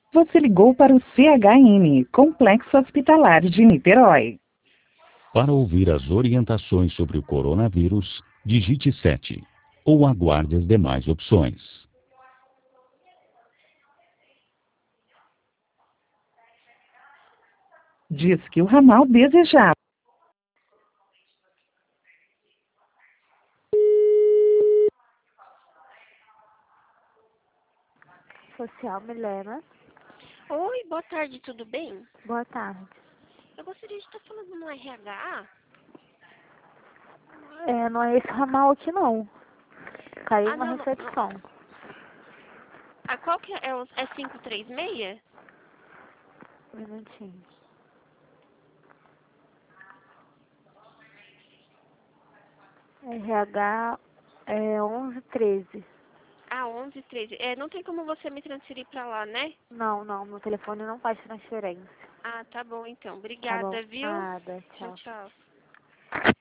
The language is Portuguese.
Você ligou para o CHN, Complexo Hospitalar de Niterói. Para ouvir as orientações sobre o coronavírus, digite 7 ou aguarde as demais opções. Diz que o ramal desejado. Social Milena. Oi, boa tarde, tudo bem? Boa tarde. Eu gostaria de estar falando no RH. Não é esse ramal aqui não. Caiu na Não. recepção. Qual que é? É 536? Um minutinho. RH é 1113. 1113. Não tem como você me transferir pra lá, né? Não, meu telefone não faz transferência. Tá bom então. Tá bom? Obrigada, viu? Nada, tchau. Tchau.